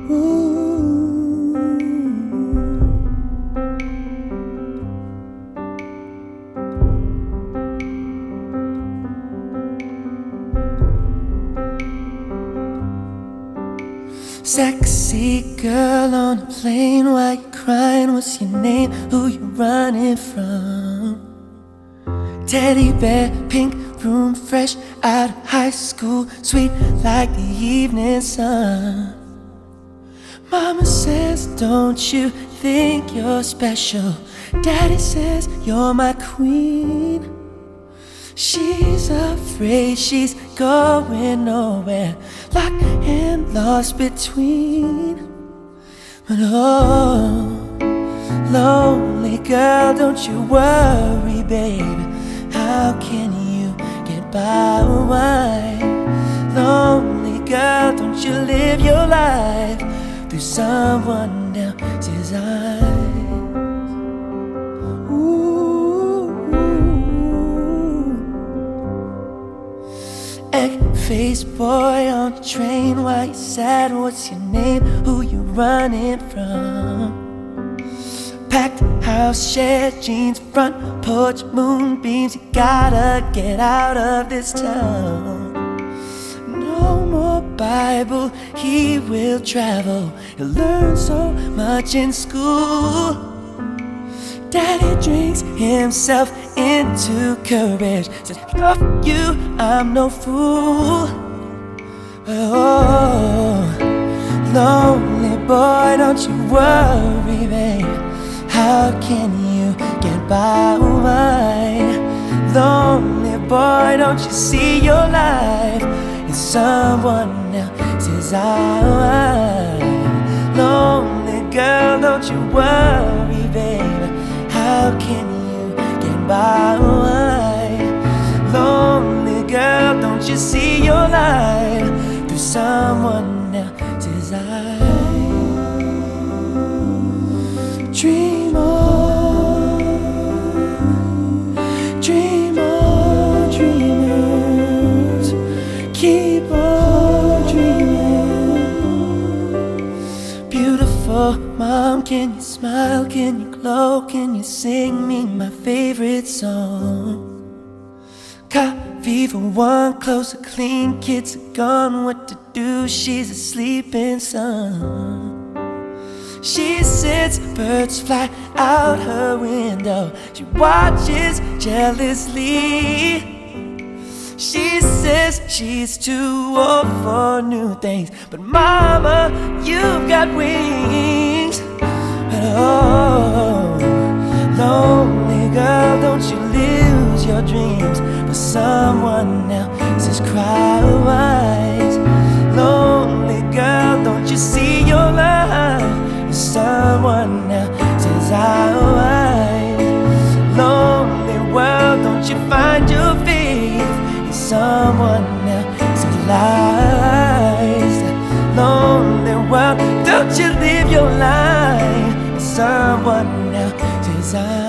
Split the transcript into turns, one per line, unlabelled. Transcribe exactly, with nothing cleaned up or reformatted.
Sexy girl on a plane, why you crying? What's your name? Who you running from? Teddy bear, pink room, fresh out of high school, sweet like the evening sun. Mama says, don't you think you're special? Daddy says, you're my queen. She's afraid she's going nowhere, locked and lost between. But oh, lonely girl, don't you worry, baby. How can you get by? Why? Lonely girl, don't you live your life through someone else's eyes. Egg-faced boy on the train, why you sad? What's your name? Who you running from? Packed house, shared jeans, front porch, moonbeams. You gotta get out of this town. No more Bible, he will travel. He'll learn so much in school. Daddy drinks himself into courage, says, fuck you, I'm no fool. Oh, lonely boy, don't you worry, babe. How can you get by? Why? Lonely boy, don't you see your life in someone else's eyes? Lonely girl, don't you worry, babe. How can you get by? Why? Lonely girl, don't you see your life through someone else's eyes? Dream on, dream on, dreamers, keep on dreaming. Beautiful mom, can you smile, can you glow, can you sing me my favorite song? Coffee for one, clothes are clean, kids are gone, what to do? She's a sleeping son. She sits, birds fly out her window, she watches jealously. She says she's too old for new things, but mama, you've got wings. But oh, lonely girl, don't you lose your dreams for someone else's cries. Lonely girl, don't you see your life in someone else's eyes? Lonely world, don't you find your faith in someone else's lies? Lonely world, don't you live your life in someone else's eyes?